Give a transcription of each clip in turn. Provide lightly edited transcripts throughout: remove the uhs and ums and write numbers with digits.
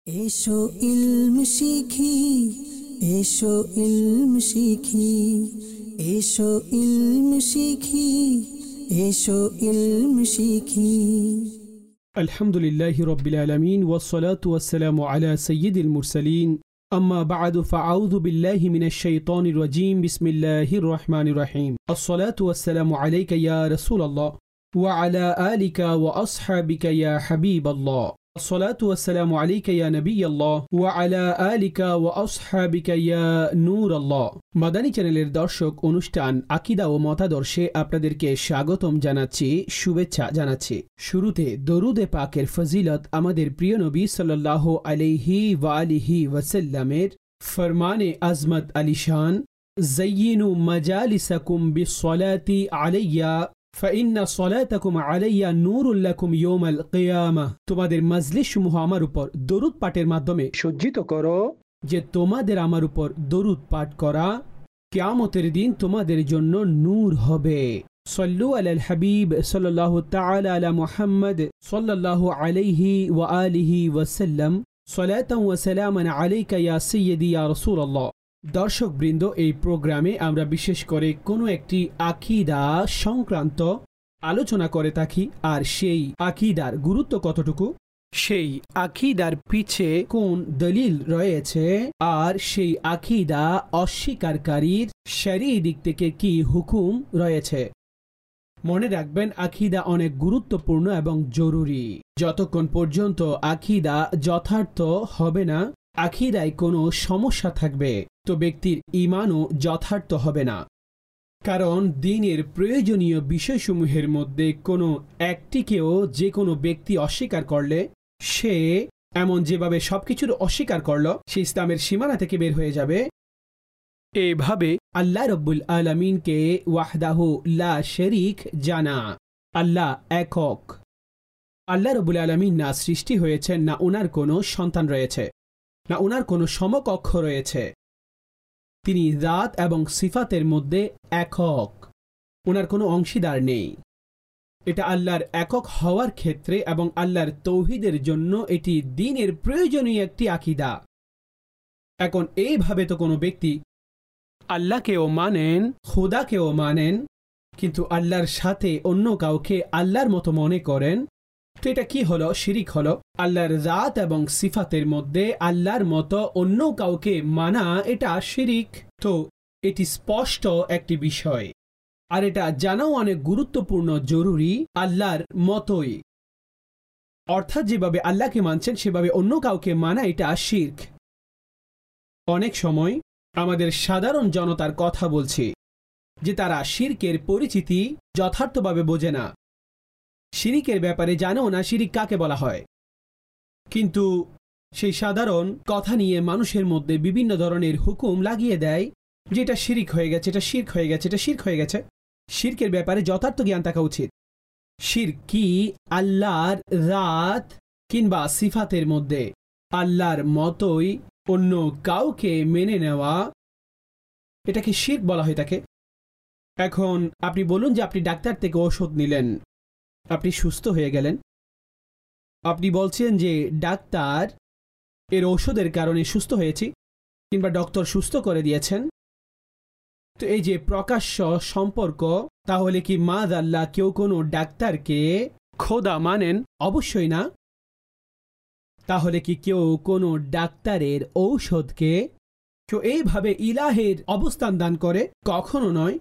এসো ইলম শিখি, এসো ইলম শিখি, এসো ইলম শিখি, এসো ইলম শিখি। আলহামদুলিল্লাহি রাব্বিল আলামিন ওয়াসসালাতু ওয়াসসালামু আলা সাইয়্যিদিল মুরসালিন আম্মা বা'দু ফাআউযু বিল্লাহি মিনাশ শাইতানির রাজীম বিসমিল্লাহির রহমানির রহিম আসসালাতু ওয়াসসালামু আলাইকা ইয়া রাসূলাল্লাহ ওয়া আলা আলিকা ওয়া আসহাবিকা ইয়া হাবিবাল্লাহ আসসালাতু ওয়াসসালামু আলাইকা ইয়া নবিয়াল্লাহ ওয়া আলা আলিকা ওয়া আসহাবিকা ইয়া নূরাল্লাহ। মাদানী চ্যানেলের দর্শক, অনুষ্ঠান আকীদা ও মতাদর্শে আপনাদেরকে স্বাগতম জানাচ্ছি, শুভেচ্ছা জানাচ্ছি। শুরুতে দরুদে পাকের ফজিলত আমাদের প্রিয় নবী সাল্লাল্লাহু আলাইহি ওয়া আলিহি ওয়াসাল্লামের ফরমানে আজমত আলিশান, যায়্যিনু মাজালিসাকুম বিসসালাতি আলাইয়া ফাইন্না সলাতাকুম আলাইয়া নূরুল লাকুম ইয়াউমাল কিয়ামাহ। তোমাদের মজলিস সমূহ আমার উপর দরুদ পাঠের মাধ্যমে সজ্জিত করো, যে তোমাদের আমার উপর দরুদ পাঠ করা কিয়ামতের দিন তোমাদের জন্য নূর হবে। সাল্লু আলাল হাবিব সাল্লাল্লাহু তাআলা আলা মুহাম্মদ সাল্লাল্লাহু আলাইহি ওয়া আলিহি ওয়াসাল্লাম সালাতান ওয়া সালামান আলাইকা ইয়া সাইয়্যিদি ইয়া রাসূলুল্লাহ। দর্শক বৃন্দ, এই প্রোগ্রামে আমরা বিশেষ করে কোনো একটি আকীদা সংক্রান্ত আলোচনা করে থাকি, আর সেই আকীদার গুরুত্ব কতটুকু, সেই আকীদার পিছে কোন দলিল রয়েছে, আর সেই আকীদা অস্বীকারীর শরঈ দিক থেকে কি হুকুম রয়েছে। মনে রাখবেন, আকীদা অনেক গুরুত্বপূর্ণ এবং জরুরি। যতক্ষণ পর্যন্ত আকীদা যথার্থ হবে না, আকীদায় কোনো সমস্যা থাকবে, তো ব্যক্তির ঈমানও যথার্থ হবে না। কারণ দ্বীনের প্রয়োজনীয় বিষয়সমূহের মধ্যে কোনো একটিকেও যে কোনো ব্যক্তি অস্বীকার করলে, সে এমন যেভাবে সবকিছুর অস্বীকার করল, সে ইসলামের সীমানা থেকে বের হয়ে যাবে। এভাবে আল্লাহ রব্বুল আলামিনকে ওয়াহদাহু লা শরীক জানা, আল্লাহ একক। আল্লাহ রব্বুল আলামিন না সৃষ্টি হয়েছেন, না ওনার কোনো সন্তান রয়েছে, না ওনার কোনো সমকক্ষ রয়েছে। তিনি জাত এবং সিফাতের মধ্যে একক, ওনার কোনো অংশীদার নেই। এটা আল্লাহর একক হওয়ার ক্ষেত্রে এবং আল্লাহর তৌহিদের জন্য এটি দ্বীনের প্রয়োজনীয় একটি আকীদা। এখন এইভাবে তো কোনো ব্যক্তি আল্লাহকেও মানেন, খোদাকেও মানেন, কিন্তু আল্লাহর সাথে অন্য কাউকে আল্লাহর মতো মনে করেন, তো এটা কি হলো? শিরিক হলো। আল্লাহর জাত এবং সিফাতের মধ্যে আল্লাহর মতো অন্য কাউকে মানা, এটা শিরিক। তো এটি স্পষ্ট একটি বিষয়, আর এটা জানাও অনেক গুরুত্বপূর্ণ, জরুরি। আল্লাহর মতোই, অর্থাৎ যেভাবে আল্লাহকে মানছেন সেভাবে অন্য কাউকে মানা, এটা শিরক। অনেক সময় আমাদের সাধারণ জনতার কথা বলছি, যে তারা শিরকের পরিচিতি যথার্থভাবে বোঝে না, শিরিকের ব্যাপারে জানেও না শিরিক কাকে বলা হয়। কিন্তু সেই সাধারণ কথা নিয়ে মানুষের মধ্যে বিভিন্ন ধরনের হুকুম লাগিয়ে দেয়, যে এটা শিরিক হয়ে গেছে, এটা শিরক হয়ে গেছে, এটা শিরক হয়ে গেছে। শিরকের ব্যাপারে যথার্থ জ্ঞান থাকা উচিত। শিরক কি? আল্লাহর জাত কিংবা সিফাতের মধ্যে আল্লাহর মতোই অন্য কাউকে মেনে নেওয়া, এটাকে শিরক বলা হয়ে থাকে। এখন আপনি বলুন যে আপনি ডাক্তার থেকে ওষুধ নিলেন, আপনি সুস্থ হয়ে গেলেন, আপনি বলছেন যে ডাক্তার এর ওষুধের কারণে সুস্থ হয়েছি, কিংবা ডক্টর সুস্থ করে দিয়েছেন। তো এই যে প্রকাশ্য সম্পর্ক, তাহলে কি মাযআল্লাহ কেউ কোনো ডাক্তারকে খোদা মানেন? অবশ্যই না। তাহলে কি কেউ কোনো ডাক্তারের ঔষধকে কেউ এইভাবে ইলাহের অবস্থান দান করে? কখনো নয়।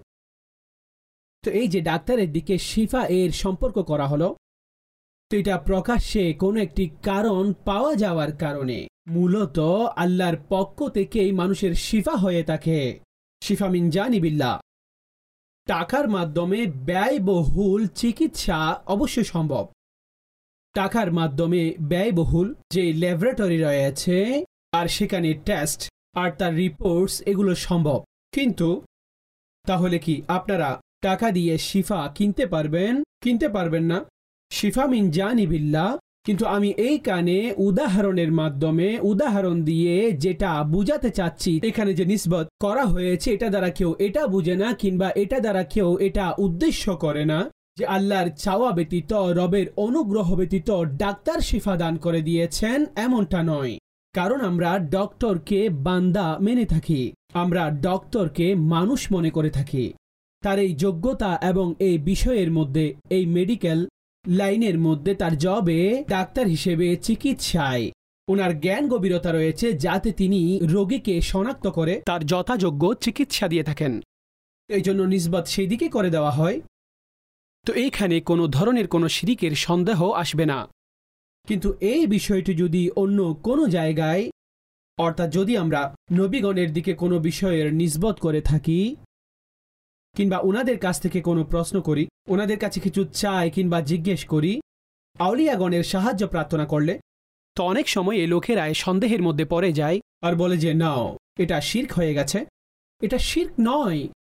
তো এই যে ডাক্তারের দিকে শিফা এর সম্পর্ক করা হলো, তো এটা প্রকাশ্যে কোনো একটি কারণ পাওয়া যাওয়ার কারণে, মূলত আল্লাহর পক্ষ থেকেই মানুষের শিফা হয়ে থাকে। শিফা মিন জানিবিল্লাহ। টাকার মাধ্যমে ব্যয়বহুল চিকিৎসা অবশ্যই সম্ভব। টাকার মাধ্যমে ব্যয়বহুল যে ল্যাবরেটরি রয়েছে, আর সেখানে টেস্ট আর তার রিপোর্টস, এগুলো সম্ভব। কিন্তু তাহলে কি আপনারা টাকা দিয়ে শিফা কিনতে পারবেন? কিনতে পারবেন না। শিফা মিন জানিবিল্লাহ। কিন্তু আমি এই কানে উদাহরণের মাধ্যমে, উদাহরণ দিয়ে যেটা বুঝাতে চাচ্ছি, এখানে যে নিসবত করা হয়েছে, এটা দ্বারা কেউ এটা বুঝে না, কিংবা এটা দ্বারা কেউ এটা উদ্দেশ্য করে না যে আল্লাহর চাওয়া ব্যতীত, রবের অনুগ্রহ ব্যতীত ডাক্তার শিফা দান করে দিয়েছেন, এমনটা নয়। কারণ আমরা ডক্টরকে বান্দা মেনে থাকি, আমরা ডক্টরকে মানুষ মনে করে থাকি। তার এই যোগ্যতা এবং এই বিষয়ের মধ্যে, এই মেডিকেল লাইনের মধ্যে তার জবে ডাক্তার হিসেবে চিকিৎসায় ওনার জ্ঞান গভীরতা রয়েছে, যাতে তিনি রোগীকে শনাক্ত করে তার যথাযোগ্য চিকিৎসা দিয়ে থাকেন। এই জন্য নিসবত সেই দিকে করে দেওয়া হয়। তো এইখানে কোনো ধরনের কোনো শিরিকের সন্দেহ আসবে না। কিন্তু এই বিষয়টি যদি অন্য কোনো জায়গায়, অর্থাৎ যদি আমরা নবীগণের দিকে কোনো বিষয়ের নিসবত করে থাকি, কিংবা ওনাদের কাছ থেকে কোনো প্রশ্ন করি, ওনাদের কাছে কিছু চাই কিংবা জিজ্ঞেস করি, আউলিয়াগণের সাহায্য প্রার্থনা করলে, তো অনেক সময় এই লোকেরা সন্দেহের মধ্যে পড়ে যায় আর বলে যে নাও, এটা শিরক হয়ে গেছে। এটা শিরক নয়।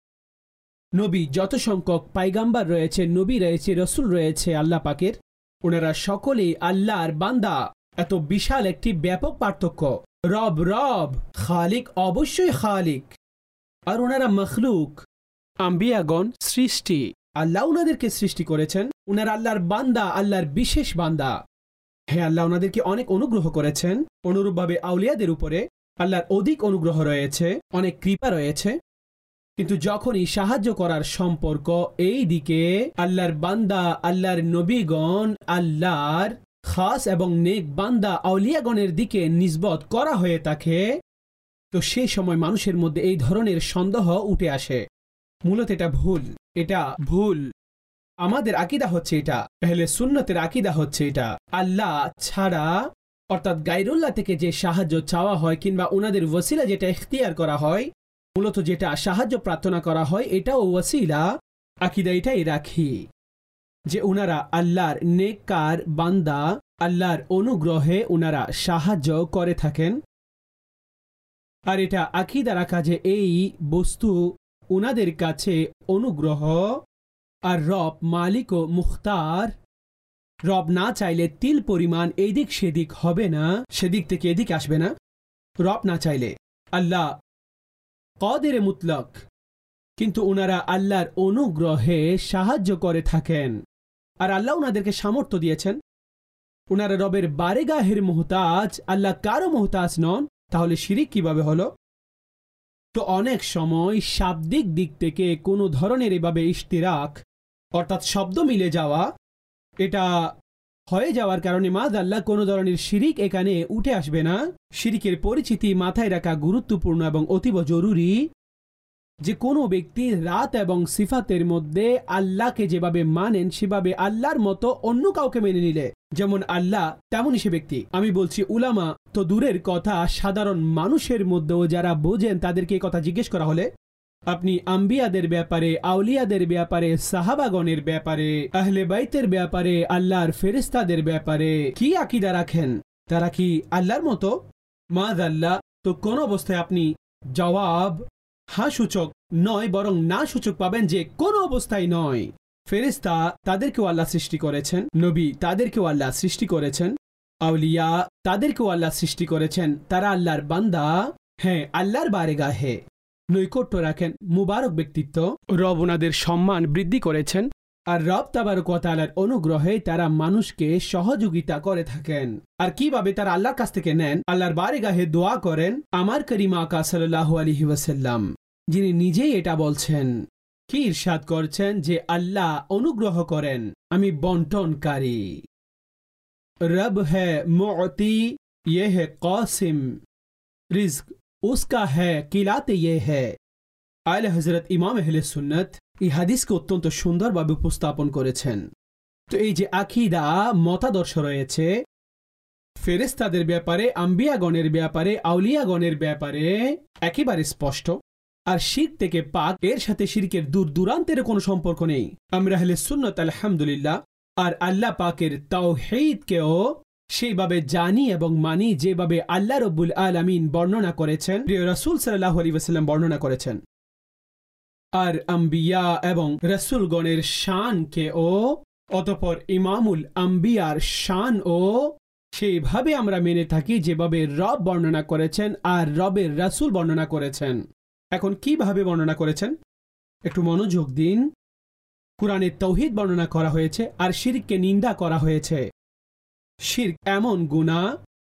নবী যত সংখ্যক পাইগাম্বার রয়েছে, নবী রয়েছে, রসুল রয়েছে আল্লাহ পাকের, ওনারা সকলেই আল্লাহর বান্দা। এত বিশাল একটি ব্যাপক পার্থক্য। রব রব, খালিক অবশ্যই খালিক, আর ওনারা মখলুক। আম্বিয়াগণ সৃষ্টি, আল্লাহ ওনাদেরকে সৃষ্টি করেছেন। ওনারা আল্লাহর বান্দা, আল্লাহর বিশেষ বান্দা। হ্যাঁ, আল্লাহ ওনাদেরকে অনেক অনুগ্রহ করেছেন। অনুরূপভাবে আউলিয়াদের উপরে আল্লাহর অধিক অনুগ্রহ রয়েছে, অনেক কৃপা রয়েছে। কিন্তু যখনই সাহায্য করার সম্পর্ক এই দিকে আল্লাহর বান্দা, আল্লাহর নবীগণ, আল্লাহর খাস এবং নেক বান্দা আউলিয়াগণের দিকে নিসবত করা হয়ে থাকে, তো সেই সময় মানুষের মধ্যে এই ধরনের সন্দেহ উঠে আসে। মূলত এটা ভুল, এটা ভুল। আমাদের আকীদা হচ্ছে এটা, আহলে সুন্নতের আকীদা হচ্ছে এটা। আল্লাহ ছাড়া, অর্থাৎ গায়রুল্লাহ থেকে যে সাহায্য চাওয়া হয় কিংবা ওনাদের ওয়াসিলা যেটা ইখতিয়ার করা হয়, মূলত যেটা সাহায্য প্রার্থনা করা হয়, এটাও ওয়াসিলা। আকীদা এটাই রাখি যে ওনারা আল্লাহর নেককার বান্দা, আল্লাহর অনুগ্রহে ওনারা সাহায্য করে থাকেন। আর এটা আকীদা রাখা যে এই বস্তু ওনাদের কাছে অনুগ্রহ, আর রব মালিক ও মুখতার। রব না চাইলে তিল পরিমাণ এদিক সেদিক হবে না, সেদিক থেকে এদিক আসবে না। রব না চাইলে আল্লাহ কাদের মুতলক, কিন্তু ওনারা আল্লাহর অনুগ্রহে সাহায্য করে থাকেন। আর আল্লাহ ওনাদেরকে সামর্থ্য দিয়েছেন। ওনারা রবের বারেগাহের মুহতাজ, আল্লাহ কারো মুহতাজ নন। তাহলে শিরিক কিভাবে হলো? তো অনেক সময় শাব্দিক দিক থেকে কোনো ধরনের এভাবে ইশতিরাক, অর্থাৎ শব্দ মিলে যাওয়া, এটা হয়ে যাওয়ার কারণে মাযআল্লাহ কোনো ধরনের শিরিক এখানে উঠে আসবে না। শিরিকের পরিচিতি মাথায় রাখা গুরুত্বপূর্ণ এবং অতীব জরুরি যে কোনো ব্যক্তি রাত এবং সিফাতের মধ্যে আল্লাহকে যেভাবে মানেন, সেভাবে আল্লাহর মতো অন্য কাউকে মেনে নিলে যেমন আল্লাহ, তেমনই সে ব্যক্তি। আমি বলছি উলামা তো দূরের কথা, সাধারণ মানুষের মধ্যেও যারা বোঝেন তাদেরকে এই কথা জিজ্ঞেস করা হলে, আপনি আম্বিয়াদের ব্যাপারে, আউলিয়াদের ব্যাপারে, সাহাবাগণের ব্যাপারে, আহলে বাইতের ব্যাপারে, আল্লাহর ফেরেশতাদের ব্যাপারে কি আকীদা রাখেন? তারা কি আল্লাহর মতো? মাযআল্লাহ। তো কোন অবস্থায় আপনি জবাব হ্যাঁ সূচক নয়, বরং না সূচক পাবেন যে কোনো অবস্থায় নয়। ফেরেশতা তাদেরকেও আল্লাহ সৃষ্টি করেছেন, নবী তাদেরকেও আল্লাহ সৃষ্টি করেছেন, আউলিয়া তাদেরকেও আল্লাহ সৃষ্টি করেছেন। তারা আল্লাহর বান্দা, হ্যাঁ আল্লাহর বারেগাহে নৈকট্য রাখেন, মুবারক ব্যক্তিত্ব। রব ওনাদের সম্মান বৃদ্ধি করেছেন। আর রব তাবারক ওয়া তাআলার অনুগ্রহে তারা মানুষকে সহযোগিতা করে থাকেন। আর কিভাবে তারা আল্লাহর কাছ থেকে নেন? আল্লাহর বারেগাহে দোয়া করেন। আমার করিম আকা সাল্লাল্লাহু আলাইহি ওয়াসাল্লাম যিনি নিজেই এটা বলছেন, কি ইরশাদ করছেন যে আল্লাহ অনুগ্রহ করেন, আমি বন্টনকারী। রব है मुअती, ये है कासिम, रिज्क उसका है, किलाते ये है। আলে হযরত ইমাম আহলে সুন্নাত এই হাদিসকে অত্যন্ত সুন্দরভাবে উপস্থাপন করেছেন। তো এই যে আকীদা মতাদর্শ রয়েছে ফেরেশতাদের ব্যাপারে, আম্বিয়াগণের ব্যাপারে, আউলিয়াগণের ব্যাপারে একেবারে স্পষ্ট। আর শিরক থেকে পাক, এর সাথে শিরকের দূর দূরান্তের কোনো সম্পর্ক নেই। আমরা আহলে সুন্নাত আলহামদুলিল্লাহ আর আল্লাহ পাকের তাওহীদকেও সেইভাবে জানি এবং মানি যেভাবে আল্লাহ রব্বুল আলামিন বর্ণনা করেছেন, প্রিয় রাসূল সাল্লাল্লাহু আলাইহি ওয়াসাল্লাম বর্ণনা করেছেন। আর আম্বিয়া এবং রাসূলগণের শানকেও, অতঃপর ইমামুল আম্বিয়ার শানও সেইভাবে আমরা মেনে থাকি যেভাবে রব বর্ণনা করেছেন আর রবের রাসূল বর্ণনা করেছেন। এখন কিভাবে বর্ণনা করেছেন একটু মনোযোগ দিন। কুরআনে তাওহীদ বর্ণনা করা হয়েছে আর শিরককে নিন্দা করা হয়েছে। শিরক এমন গুনাহ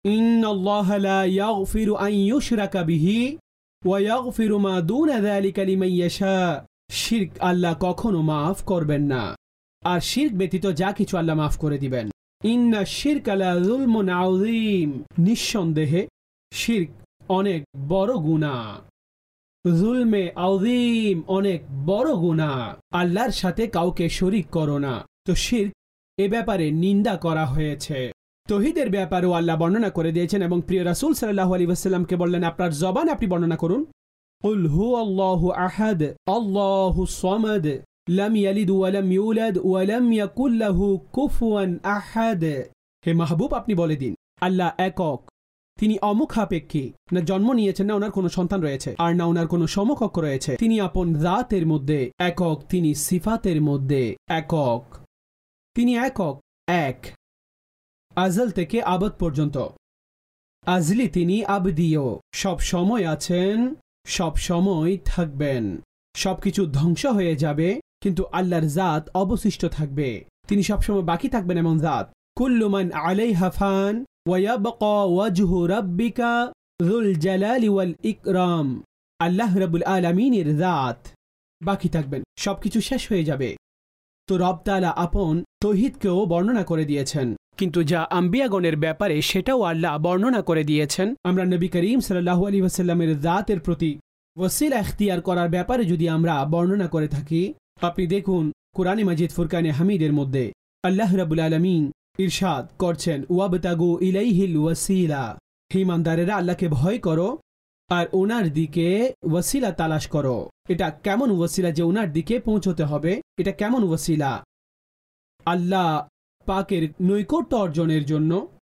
ইন্নাল্লাহা লা ইয়াগফিরু আন ইউশরাকা বিহি ওয়া ইয়াগফিরু মা দুনা যালিকা লিমান ইয়াশা। শিরক আল্লাহ কখনো মাফ করবেন না, আর শিরক ব্যতীত যা কিছু আল্লাহ মাফ করে দিবেন। ইন্না শিরকা লা যুলমুন আযীম, নিঃসন্দেহে শিরক অনেক বড় গুনাহ। যুলমে আযীম, অনেক বড় গুনাহ। আল্লাহর সাথে কাউকে শরীক করো না। তো শিরক এ ব্যাপারে নিন্দা করা হয়েছে। তৌহিদের ব্যাপারেও আল্লাহ বর্ণনা করে দিয়েছেন এবং প্রিয় রাসূল সাল্লাল্লাহু আলাইহি ওয়াসাল্লামকে বললেন, আপনার জবানে আপনি বর্ণনা করুন, কুল হুয়াল্লাহু আহাদ আল্লাহুস সামাদ লাম ইয়ালিদ ওয়া লাম ইউলাদ ওয়া লাম ইয়াকুল লাহু কুফুয়ান আহাদ। হে মাহবুব, আপনি বলে দিন, আল্লাহ একক, তিনি অমুখাপেক্ষী, না জন্ম নিয়েছেন, না ওনার কোনো সন্তান রয়েছে, আর না ওনার কোনো সমকক্ষ রয়েছে। তিনি আপন জাতের মধ্যে একক, তিনি সিফাতের মধ্যে একক, তিনি একক, এক, আজল থেকে আবদ পর্যন্ত। আজলি তিনি আবদিও, সব সময় আছেন, সব সময় থাকবেন। সবকিছু ধ্বংস হয়ে যাবে, কিন্তু আল্লাহর জাত অবশিষ্ট থাকবে, তিনি সবসময় বাকি থাকবেন এমন জাত। কুল্লু মান আলাইহা ফান ওয়া ইয়াবকা ওয়াজহু রাব্বিকা যুল জালালি ওয়াল ইকরাম। আল্লাহ রাব্বুল আলামিনের জাত বাকি থাকবেন, সবকিছু শেষ হয়ে যাবে। তো রব তাআলা আপন তৌহিদকেও বর্ণনা করে দিয়েছেন, কিন্তু যা আম্বিয়াগণের ব্যাপারে সেটাও আল্লাহ বর্ণনা করে দিয়েছেন। আমরা নবী করিম সাল্লাল্লাহু আলাইহি ওয়াসাল্লামের জাতের প্রতি ওয়াসিলা ইখতিয়ার করার ব্যাপারে যদি আমরা বর্ণনা করে থাকি, আপনি দেখুন কুরআনে মাজিদ ফুরকানে হামিদের মধ্যে আল্লাহ রাব্বুল আলামিন ইরশাদ করছেন, ওয়াবতাগু ইলাইহিল ওয়াসিলা। হে ইমানদারেরা, আল্লাহকে ভয় করো আর ওনার দিকে ওয়াসিলা তালাশ করো। এটা কেমন ওয়াসিলা যে ওনার দিকে পৌঁছতে হবে? এটা কেমন ওয়াসিলা? আল্লাহ পাকের নৈকট্য অর্জনের জন্য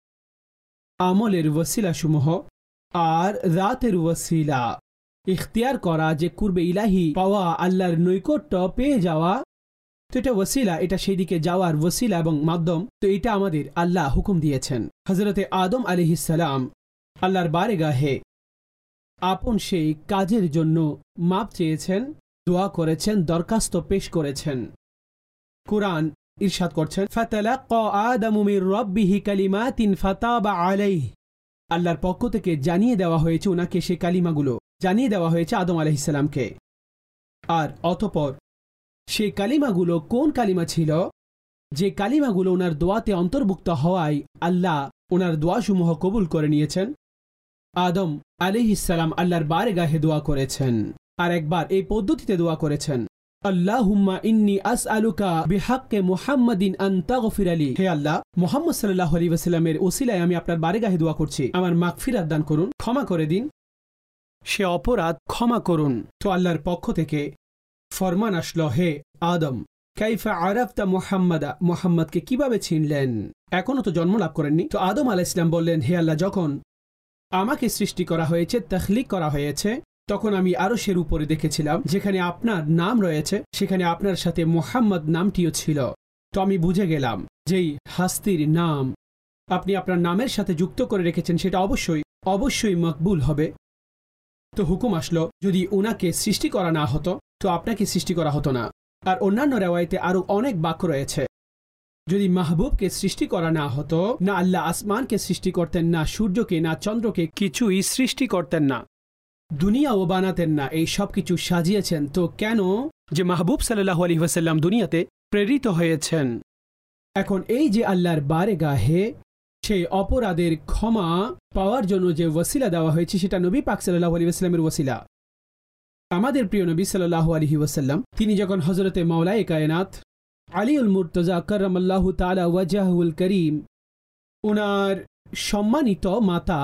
আমলের ওয়াসিলা সমূহ আর রাতের ওয়াসিলা ইখতিয়ার করা, যে কুরবে ইলাহি পাওয়া, আল্লাহর নৈকট্য পেয়ে যাওয়া, তো এটা ওয়াসিলা, এটা সেই দিকে যাওয়ার ওয়াসিলা এবং মাধ্যম। তো এটা আমাদের আল্লাহ হুকুম দিয়েছেন। হযরতে আদম আলাইহিস সালাম আল্লাহর বারগাহে আপন সেই কাজের জন্য মাপ চেয়েছেন, দোয়া করেছেন, দরখাস্ত পেশ করেছেন। কুরআন ইরশাদ করছেন, ফাতালাক্কা আদামু মির রাব্বিহি কালিমাতিন ফাতাবা আলাইহি। আল্লাহর পক্ষ থেকে জানিয়ে দেওয়া হয়েছে ওনাকে, সেই কালিমাগুলো জানিয়ে দেওয়া হয়েছে আদম আলাইহিস সালামকে। আর অতঃপর সেই কালিমাগুলো কোন কালিমা ছিল? যে কালিমাগুলো ওনার দোয়াতে অন্তর্ভুক্ত হওয়ায় আল্লাহ ওনার দোয়াসমূহ কবুল করে নিয়েছেন। আদম আলাইহিস সালাম আল্লাহর বারগাহে দোয়া করেছেন, আর একবার এই পদ্ধতিতে দোয়া করেছেন, আল্লাহুম্মা ইন্নী আসআলুকা বিহাক্কি মুহাম্মাদিন আন তাগফিরা লি। হে আল্লাহ, মুহাম্মদ সাল্লাল্লাহু আলাইহি ওয়াসাল্লামের ওসিলায় আমি আপনার বারগাহে দোয়া করছি, আমার মাগফিরাত দান করুন, ক্ষমা করে দিন, সে অপরাধ ক্ষমা করুন। তো আল্লাহর পক্ষ থেকে ফরমান আসলো, হে আদম, কাইফা আরাফতা মুহাম্মাদা, মুহাম্মদকে কিভাবে চিনলেন? এখনো তো জন্ম লাভ করেননি। তো আদম আলাইহিস সালাম বললেন, হে আল্লাহ, যখন আমাকে সৃষ্টি করা হয়েছে, তাখলিক করা হয়েছে, তখন আমি আরশের উপরে দেখেছিলাম যেখানে আপনার নাম রয়েছে, সেখানে আপনার সাথে মুহাম্মদ নামটিও ছিল। তো আমি বুঝে গেলাম যেই হাস্তির নাম আপনি আপনার নামের সাথে যুক্ত করে রেখেছেন সেটা অবশ্যই অবশ্যই মকবুল হবে। তো হুকুম আসলো, যদি ওনাকে সৃষ্টি করা না হতো তো আপনাকে সৃষ্টি করা হতো না। আর অন্যান্য রেওয়ায়েতে আরো অনেক বাক্য রয়েছে, যদি মাহবুবকে সৃষ্টি করা না হতো, না আল্লাহ আসমানকে সৃষ্টি করতেন, না সূর্যকে, না চন্দ্রকে, কিছুই সৃষ্টি করতেন না, দুনিয়াও বানাতেন না, এই সব কিছু সাজিয়েছেন। তো কেন যে মাহবুব সাল্লাল্লাহু আলাইহি ওয়াসাল্লাম দুনিয়াতে প্রেরিত হয়েছেন? এখন এই যে আল্লাহর বারগাহে সেই অপরাধের ক্ষমা পাওয়ার জন্য যে ওয়াসিলা দেওয়া হয়েছে, সেটা নবী পাক সাল্লাল্লাহু আলাইহি ওয়াসাল্লামের ওয়াসিলা। আমাদের প্রিয় নবী সাল্লাল্লাহু আলাইহি ওয়াসাল্লাম তিনি যখন হযরতে মাওলায়ে কায়নাত আলীউল মুর্তজা কাররামাল্লাহু তাআলা ওয়াজহুল করিম ওনার সম্মানিত মাতা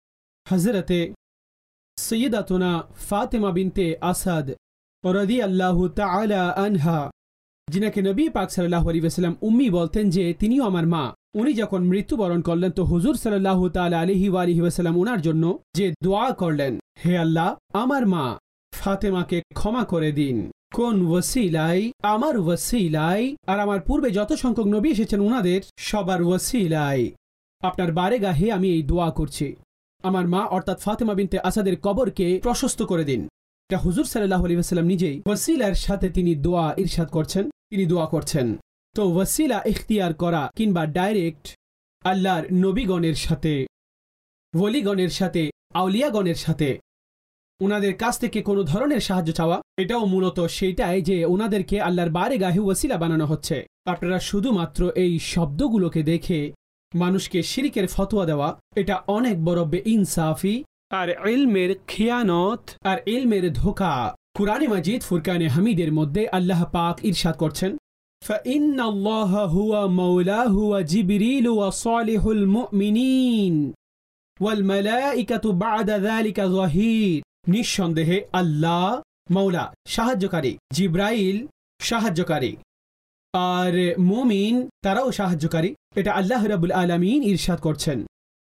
হযরতে সৈয়দাতুনা ফাতেমা বিনতে আসাদ রাদিয়াল্লাহু তাআলা আনহা, যিনাকে নবী পাক সাল্লাল্লাহু আলাইহি ওয়াসাল্লাম উম্মি বলতেন, যে তিনিও আমার মা, উনি যখন মৃত্যুবরণ করলেন তো হুজুর সাল্লাল্লাহু তাআলা আলাইহি ওয়াসাল্লাম ওনার জন্য যে দোয়া করলেন, হে আল্লাহ, আমার মা ফাতেমাকে ক্ষমা করে দিন। কোন ওয়াসিলাই? আমার ওয়াসিলাই, আর আমার পূর্বে যত সংখ্যক নবী এসেছেন ওনাদের সবার ওয়াসিলাই আপনার বারগাহে আমি এই দোয়া করছি, আমার মা অর্থাৎ ফাতেমা বিনতে আসাদের কবরকে প্রশস্ত করে দিন। এটা হুজুর সাল্লাল্লাহু আলাইহি ওয়াসাল্লাম নিজেই ওয়াসিলার সাথে তিনি দোয়া ইরশাদ করছেন, তিনি দোয়া করছেন। তো ওয়াসিলা ইখতিয়ার করা কিংবা ডাইরেক্ট আল্লাহর নবীগণের সাথে ওলিগণের সাথে, আউলিয়াগণের সাথে ওনাদের কাছ থেকে কোনো ধরনের সাহায্য চাওয়া, এটাও মূলত সেইটাই যে ওনাদেরকে আল্লাহর বারগাহে ওয়াসিলা বানানো হচ্ছে। আপনারা শুধুমাত্র এই শব্দগুলোকে দেখে মানুষকে শিরকের ফতোয়া দেওয়া, এটা অনেক বড় বেইনসাফি আর ইলমের খিয়ানত আর ইলমের ধোঁকা। কুরআনে মাজিদ ফুরকানে হামিদের মধ্যে আল্লাহ পাক ইরশাদ করছেন, فإن الله هو مولاه وجبريل وصالح المؤمنين والملائكة بعد ذلك ظهير। নিঃসন্দেহে আল্লাহ মৌলা সাহায্যকারী, জিব্রাইল সাহায্যকারী, আর মুমিন তারাও সাহায্যকারী। এটা আল্লাহ রাব্বুল আলামিন ইরশাদ করছেন।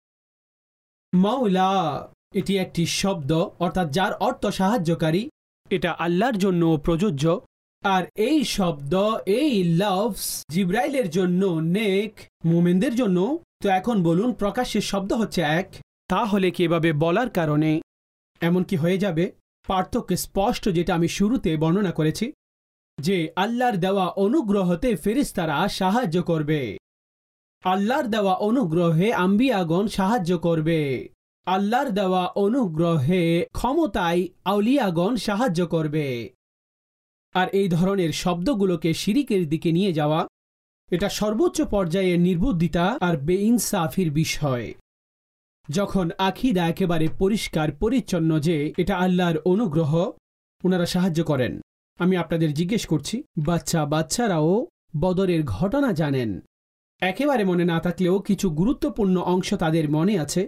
মাওলা এটি একটি শব্দ, অর্থাৎ যার অর্থ সাহায্যকারী, এটা আল্লাহর জন্য প্রযোজ্য। আর এই শব্দ, এই লফজ জিব্রাইলের জন্য নেক, মুমিনদের জন্য। তো এখন বলুন, প্রকাশ্যে শব্দ হচ্ছে এক, তাহলে কি এভাবে বলার কারণে এমন কি হয়ে যাবে? পার্থক্য স্পষ্ট, যেটা আমি শুরুতে বর্ণনা করেছি, যে আল্লাহর দেওয়া অনুগ্রহতে ফেরেশতারা সাহায্য করবে, আল্লাহর দেওয়া অনুগ্রহে আম্বিয়াগণ সাহায্য করবে, আল্লাহর দেওয়া অনুগ্রহে ক্ষমতায় আউলিয়াগণ সাহায্য করবে। আর এই ধরনের শব্দগুলোকে শিরিকের দিকে নিয়ে যাওয়া, এটা সর্বোচ্চ পর্যায়ের নির্বুদ্ধিতা আর বেইনসাফির বিষয়। যখন আকীদা একেবারে পরিষ্কার পরিচ্ছন্ন যে এটা আল্লাহর অনুগ্রহ, ওনারা সাহায্য করেন। আমি আপনাদের জিজ্ঞেস করছি, বাচ্চারাও বদরের ঘটনা জানেন, একেবারে মনে না থাকলেও কিছু গুরুত্বপূর্ণ অংশ তাদের মনে আছে।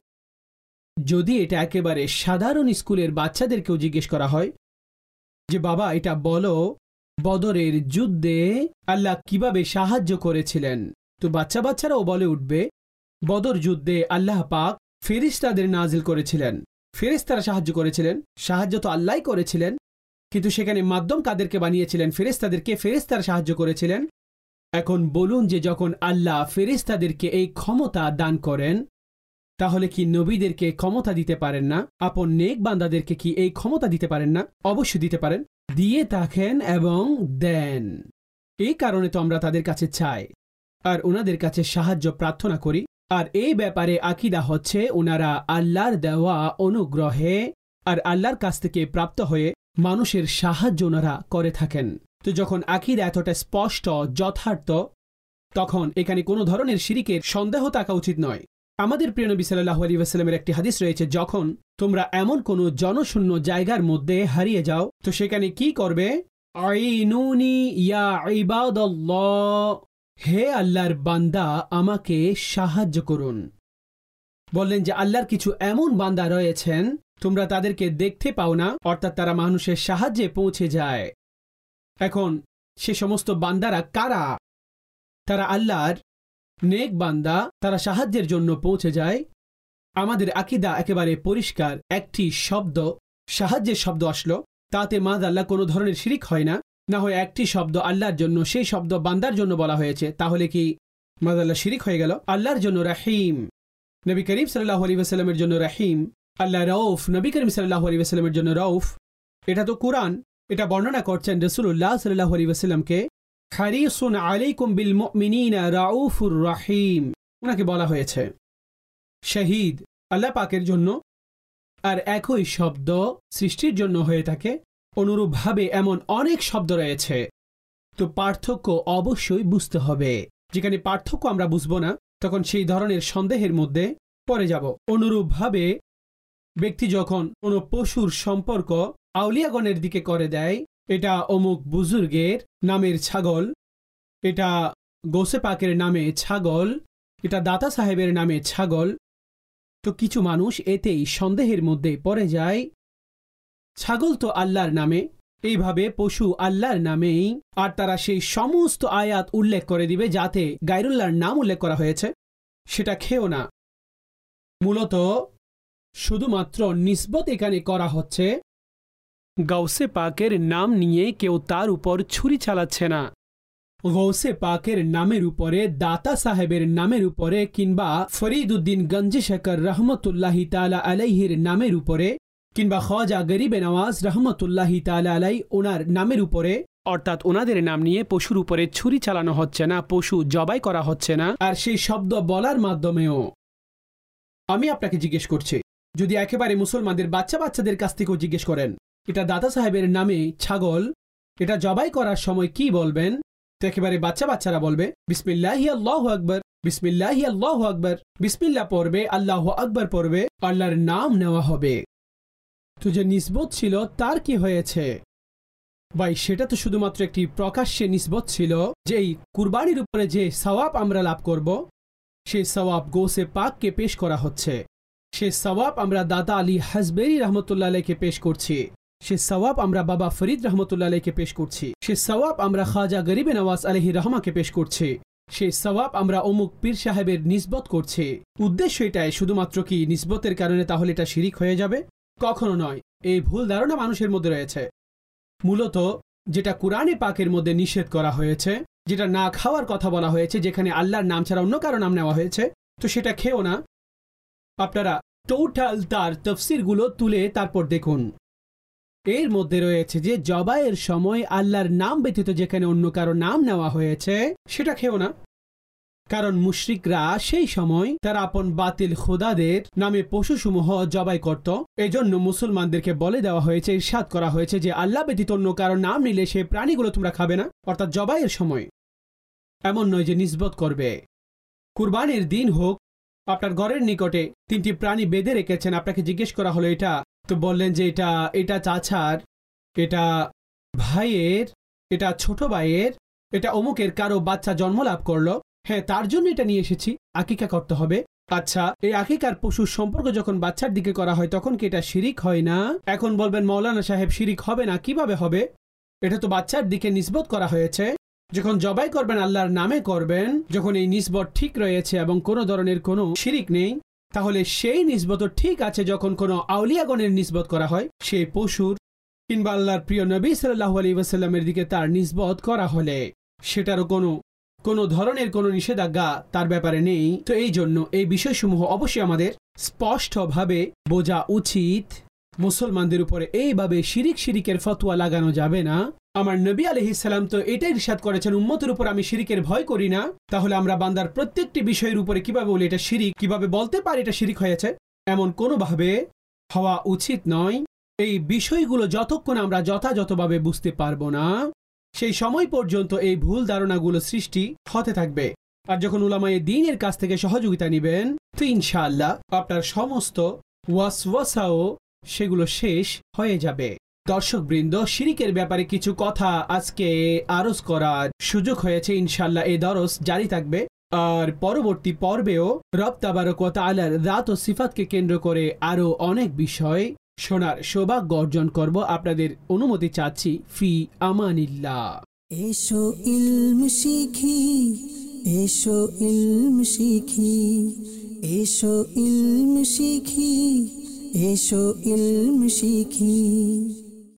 যদি এটা একেবারে সাধারণ স্কুলের বাচ্চাদেরকেও জিজ্ঞেস করা হয় যে বাবা এটা বলো, বদরের যুদ্ধে আল্লাহ কিভাবে সাহায্য করেছিলেন, তো বাচ্চারাও বলে উঠবে, বদর যুদ্ধে আল্লাহ পাক ফেরেশতাদের নাজিল করেছিলেন, ফেরেশতারা সাহায্য করেছিলেন। সাহায্য তো আল্লাহই করেছিলেন, কিন্তু সেখানে মাধ্যম কাদেরকে বানিয়েছিলেন? ফেরেশতাদেরকে। ফেরেশতারা সাহায্য করেছিলেন। এখন বলুন যে যখন আল্লাহ ফেরেশতাদেরকে এই ক্ষমতা দান করেন, তাহলে কি নবীদেরকে ক্ষমতা দিতে পারেন না? আপন নেক বান্দাদেরকে কি এই ক্ষমতা দিতে পারেন না? অবশ্যই দিতে পারেন, দিয়ে থাকেন এবং দেন। এই কারণে তো আমরা তাদের কাছে চাই আর ওনাদের কাছে সাহায্য প্রার্থনা করি। আর এই ব্যাপারে আকীদা হচ্ছে ওনারা আল্লাহর দেওয়া অনুগ্রহে আর আল্লাহর কাছ থেকে প্রাপ্ত হয়ে মানুষের সাহায্য ওনারা করে থাকেন। তো যখন আকীদা এতটা স্পষ্ট, যথার্থ, তখন এখানে কোনো ধরনের শিরিকের সন্দেহ থাকা উচিত নয়। আমাদের প্রিয় নবী সাল্লাল্লাহু আলাইহি ওয়াসাল্লামের একটি হাদিস রয়েছে, যখন তোমরা এমন কোনো জনশূন্য জায়গার মধ্যে হারিয়ে যাও, তো সেখানে কি করবে? আইনুনি ইয়া ইবাদাল্লাহ, হে আল্লাহর বান্দা আমাকে সাহায্য করুন। বললেন যে আল্লাহর কিছু এমন বান্দা রয়েছেন, তোমরা তাদেরকে দেখতে পাও না, অর্থাৎ তারা মানুষের সাহায্যে পৌঁছে যায়। এখন সে সমস্ত বান্দারা কারা? তারা আল্লাহর নেক বান্দা, তারা সাহায্যের জন্য পৌঁছে যায়। আমাদের আকীদা একেবারে পরিষ্কার, একটি শব্দ, সাহায্যের শব্দ আসলো, তাতে মাযআল্লাহ কোনো ধরনের শিরিক হয় না। না হয় একটি শব্দ আল্লাহর জন্য, সেই শব্দ বান্দার জন্য বলা হয়েছে, তাহলে কি মাযআল্লাহ শিরিক হয়ে গেল? আল্লাহর জন্য রহিম, নবী করিম সাল্লাল্লাহু আলাইহি ওয়াসাল্লামের জন্য রহিম। আল্লাহ রউফ, নবী করিম সাল্লাল্লাহু আলাইহি ওয়াসাল্লামের জন্য রউফ। এটা তো কুরআন, এটা বর্ণনা করছেন রাসূলুল্লাহ সাল্লাল্লাহু আলাইহি ওয়াসাল্লামকে, হারিসুন আলাইকুম বিল মুমিনিনা রাউফুর রহিম। ওনাকে বলা হয়েছে শহীদ আল্লাহ পাকের জন্য। আর একই শব্দ সৃষ্টির জন্য হয়ে থাকে। অনুরূপভাবে এমন অনেক শব্দ রয়েছে। তো পার্থক্য অবশ্যই বুঝতে হবে। যেখানে পার্থক্য আমরা বুঝব না, তখন সেই ধরনের সন্দেহের মধ্যে পড়ে যাব। অনুরূপভাবে ব্যক্তি যখন কোনো পশুর সম্পর্ক আউলিয়াগণের দিকে করে দেয়, এটা অমুক বুজুর্গের নামের ছাগল, এটা গৌসে পাকের নামে ছাগল, এটা দাতা সাহেবের নামে ছাগল, তো কিছু মানুষ এতেই সন্দেহের মধ্যে পড়ে যায়। ছাগল তো আল্লাহর নামে, এইভাবে পশু আল্লাহর নামেই, আর তারা সেই সমস্ত আয়াত উল্লেখ করে দিবে যাতে গায়রুল্লাহর নাম উল্লেখ করা হয়েছে, সেটা খেও না। মূলত শুধুমাত্র নিসবত এখানে করা হচ্ছে, গৌসে পাকের নাম নিয়ে কেউ তার উপর ছুরি চালাচ্ছে না। গৌসে পাকের নামের উপরে, দাতা সাহেবের নামের উপরে, কিংবা ফরিদউদ্দিন গঞ্জি শেখর রহমতুল্লাহি তাআলা আলাইহির নামের উপরে, কিংবা খাজা গরিবে নওয়াজ রহমতুল্লাহি তাআলা আলাই ওনার নামের উপরে, অর্থাৎ ওনাদের নাম নিয়ে পশুর উপরে ছুরি চালানো হচ্ছে না, পশু জবাই করা হচ্ছে না। আর সেই শব্দ বলার মাধ্যমেও আমি আপনাকে জিজ্ঞেস করছি, যদি একেবারে মুসলমানদের বাচ্চাদের কাছ থেকেও জিজ্ঞেস করেন এটা দাদা সাহেবের নামে ছাগল, এটা জবাই করার সময় কি বলবেন, তো একেবারে বাচ্চারা বলবে বিসমিল্লাহি আল্লাহু আকবার, বিসমিল্লাহি আল্লাহু আকবার, বিসমিল্লাহ পড়বে, আল্লাহু আকবার পড়বে, আল্লাহর নাম নেওয়া হবে। তো যে নিসবত ছিল তার কি হয়েছে ভাই? সেটা তো শুধুমাত্র একটি প্রকাশ্যে নিসবত ছিল, যে এই কুরবানির উপরে যে সওয়াব আমরা লাভ করব, সেই সওয়াব গোসে পাককে পেশ করা হচ্ছে। সে সওয়াব আমরা দাদা আলী হাজবেরি রহমতুল্লাহ আলাইকে পেশ করছি, সে সওয়াব আমরা বাবা ফরিদ রহমতুল্লাহ আলাইকে পেশ করছি, সে সওয়াব আমরা খাজা গরিবে নওয়াজ আলাইহি রহমাকে পেশ করছি, সে সওয়াব আমরা অমুক পীর সাহেবের নিসবত করছি। উদ্দেশ্য এটাই শুধুমাত্র কি নিসবতের কারণে তাহলে এটা শিরিক হয়ে যাবে? কখনো নয়। এই ভুল ধারণা মানুষের মধ্যে রয়েছে। মূলত যেটা কুরআনে পাকের মধ্যে নিষেধ করা হয়েছে, যেটা না খাওয়ার কথা বলা হয়েছে, যেখানে আল্লাহর নাম ছাড়া অন্য কারো নাম নেওয়া হয়েছে, তো সেটা খেও না। আপনারা টোটাল তার তফসিরগুলো তুলে তারপর দেখুন। এর মধ্যে রয়েছে যে জবাইয়ের সময় আল্লাহর নাম ব্যতীত যেখানে অন্য কারো নাম নেওয়া হয়েছে সেটা খেও না। কারণ মুশরিকরা সেই সময় তারা আপন বাতিল খোদাদের নামে পশুসমূহ জবাই করত। এজন্য মুসলমানদেরকে বলে দেওয়া হয়েছে, ইরশাদ করা হয়েছে যে আল্লাহ ব্যতীত অন্য কারো নাম নিলে সে প্রাণীগুলো তোমরা খাবে না। অর্থাৎ জবাইয়ের সময় এমন নয় যে নিসবত করবে। কুরবানির দিন হোক, আপনার ঘরের নিকটে 3টি প্রাণী বেঁধে রেখেছেন, আপনাকে জিজ্ঞেস করা হলো এটা, তো বললেন যে এটা চাচার, এটা ভাইয়ের, এটা ছোট ভাইয়ের, এটা অমুকের কারো বাচ্চা জন্ম লাভ করলো, হ্যাঁ তার জন্য এটা নিয়ে এসেছি, আকিকা করতে হবে। আচ্ছা, এই আকিকার পশুর সম্পর্ক যখন বাচ্চার দিকে করা হয় তখন কি এটা শিরিক হয় না? এখন বলবেন মৌলানা সাহেব শিরিক হবে না, কিভাবে হবে? এটা তো বাচ্চার দিকে নিসবত করা হয়েছে। যখন জবাই করবেন আল্লাহর নামে করবেন, যখন এই নিসবত ঠিক রয়েছে এবং কোনো ধরনের কোনো শিরিক নেই, তাহলে সেই নিসবত ঠিক আছে। যখন কোনো আউলিয়াগণের নিসবত করা হয় সেই পশুর কিংবা আল্লাহর প্রিয় নবী সাল্লাল্লাহু আলাইহি ওয়াসাল্লামের দিকে তার নিসবত করা হলে সেটারও কোনো ধরনের কোনো নিষেধাজ্ঞা তার ব্যাপারে নেই। তো এই জন্য এই বিষয়সমূহ অবশ্যই আমাদের স্পষ্টভাবে বোঝা উচিত। মুসলমানদের উপরে এইভাবে শিরিকের ফতোয়া লাগানো যাবে না। আমার নবী আলাইহিস সালাম তো এটাই ইরশাদ করেছেন, উম্মতের উপর আমি শিরিকের ভয় করি না। তাহলে আমরা বান্দার প্রত্যেকটি বিষয়ের উপরে কিভাবে বলি এটা শিরিক, কিভাবে বলতে পারি এটা শিরিক হয়েছে? এমন কোনোভাবে হওয়া উচিত নয়। এই বিষয়গুলো যতক্ষণ আমরা যথাযথভাবে বুঝতে পারবো না সেই সময় পর্যন্ত এই ভুল ধারণাগুলো সৃষ্টি হতে থাকবে। আর যখন উলামায়ে দ্বীনের কাছ থেকে সহযোগিতা নেবেন তো ইনশাআল্লাহ আপনার সমস্ত ওয়াসওয়াসাও সেগুলো শেষ হয়ে যাবে। দর্শকবৃন্দ, শিরিকের ব্যাপারে কিছু কথা আজকে আরজ করার সুযোগ হয়েছে। ইনশাআল্লাহ এই দরস জারি থাকবে। আর পরবর্তী পর্বেও রব তাবারক ওয়া তাআলার যাত ও সিফাতকে কেন্দ্র করে আরো অনেক বিষয় শোনার সৌভাগ্য অর্জন করব। আপনাদের অনুমতি চাচ্ছি। ফি আমানিল্লাহ। এসো ইলম শিখি, এসো ইলম শিখি, এসো ইলম শিখি, এসো ইলম শিখি।